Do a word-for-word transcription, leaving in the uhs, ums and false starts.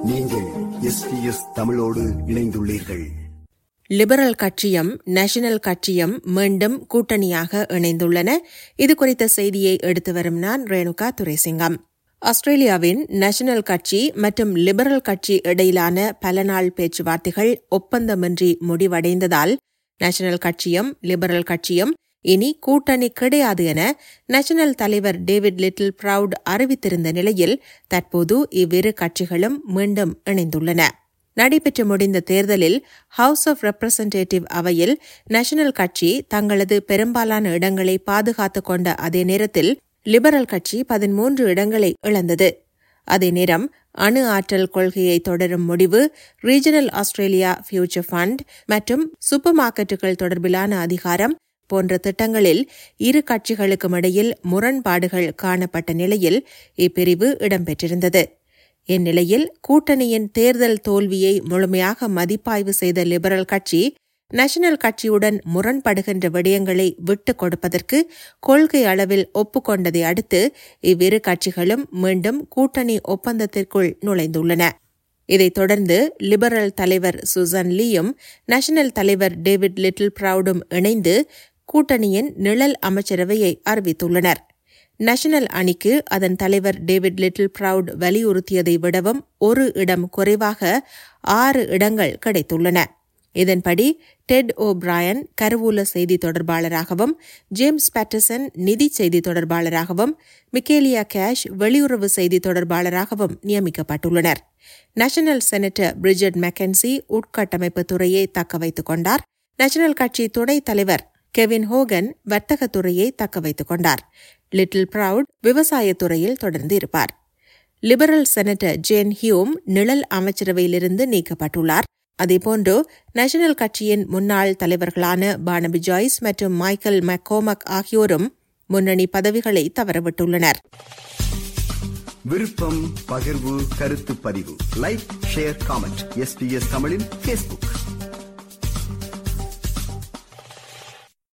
நீங்கள் S B S தமிழோடு இணைந்துள்ளீர்கள். லிபரல் கட்சியும் நேஷனல் கட்சியும் மீண்டும் கூட்டணியாக இணைந்துள்ளன. இது குறித்த செய்தியை எடுத்து வரும் நான் ரேணுகா துரைசிங்கம். ஆஸ்திரேலியாவின் நேஷனல் கட்சி மற்றும் லிபரல் கட்சி இடையிலான பல நாள் பேச்சுவார்த்தைகள் ஒப்பந்தமின்றி முடிவடைந்ததால் நேஷனல் கட்சியும் லிபரல் கட்சியும் இனி கூட்டணி கிடையாது என நேஷனல் தலைவர் டேவிட் லிட்டில் ப்ரவுட் அறிவித்திருந்த நிலையில் தற்போது இவ்விரு கட்சிகளும் மீண்டும் இணைந்துள்ளன. நடைபெற்று முடிந்த தேர்தலில் ஹவுஸ் ஆஃப் ரெப்ரசன்டேட்டிவ் அவையில் நேஷனல் கட்சி தங்களது பெரும்பாலான இடங்களை பாதுகாத்துக் கொண்ட அதே நேரத்தில் லிபரல் கட்சி பதிமூன்று இடங்களை இழந்தது. அதே நேரம் அணு ஆற்றல் கொள்கையை தொடரும் முடிவு, ரீஜனல் ஆஸ்திரேலியா ஃபியூச்சர் ஃபண்ட் மற்றும் சூப்பர் மார்க்கெட்டுகள் தொடர்பிலான அதிகாரம் போன்ற திட்டங்களில் இரு கட்சிகளுக்கும் இடையில் முரண்பாடுகள் காணப்பட்ட நிலையில் இப்பிரிவு இடம்பெற்றிருந்தது. இந்நிலையில் கூட்டணியின் தேர்தல் தோல்வியை முழுமையாக மதிப்பாய்வு செய்த லிபரல் கட்சி நேஷனல் கட்சியுடன் முரண்படுகின்ற விடயங்களை விட்டுக் கொடுப்பதற்கு கொள்கை அளவில் ஒப்புக்கொண்டதை அடுத்து இவ்விரு கட்சிகளும் மீண்டும் கூட்டணி ஒப்பந்தத்திற்குள் நுழைந்துள்ளன. இதைத் தொடர்ந்து லிபரல் தலைவர் சுசன் லீயும் நேஷனல் தலைவர் டேவிட் லிட்டில் ப்ரவுடும் இணைந்து கூட்டணியின் நிழல் அமைச்சரவையை அறிவித்துள்ளனர். நேஷனல் அணிக்கு அதன் தலைவர் டேவிட் லிட்டில் ப்ரவுட் வலியுறுத்தியதை விடவும் ஒரு இடம் குறைவாக ஆறு இடங்கள் கிடைத்துள்ளன. இதன்படி டெட் ஓ பிராயன் கருவூல செய்தி தொடர்பாளராகவும், ஜேம்ஸ் பேட்டர்சன் நிதி செய்தி தொடர்பாளராகவும், மிக்கேலியா கேஷ் வெளியுறவு செய்தி தொடர்பாளராகவும் நியமிக்கப்பட்டுள்ளனர். நேஷனல் செனட்டர் பிரிஜட் மெக்கன்சி உட்கட்டமைப்பு துறையை தக்க வைத்துக் கொண்டார். நேஷனல் கட்சி துணைத் தலைவர் கெவின் ஹோகன் வர்த்தகத்துறையை தக்க வைத்துக் கொண்டார். லிட்டில் ப்ரவுட் விவசாயத்துறையில் தொடர்ந்து இருப்பார். லிபரல் செனட்டர் ஜேன் ஹியூம் நிழல் அமைச்சரவையிலிருந்து நீக்கப்பட்டுள்ளார். அதேபோன்று நேஷனல் கட்சியின் முன்னாள் தலைவர்களான பார்னபி ஜாய்ஸ் மற்றும் மைக்கேல் மெக்கோமக் ஆகியோரும் முன்னணி பதவிகளை தவறவிட்டுள்ளனர். விருப்பம், பகிர்வு, கருத்து பதிவு, like, share, comment. S B S தமிழின் ஃபேஸ்புக்.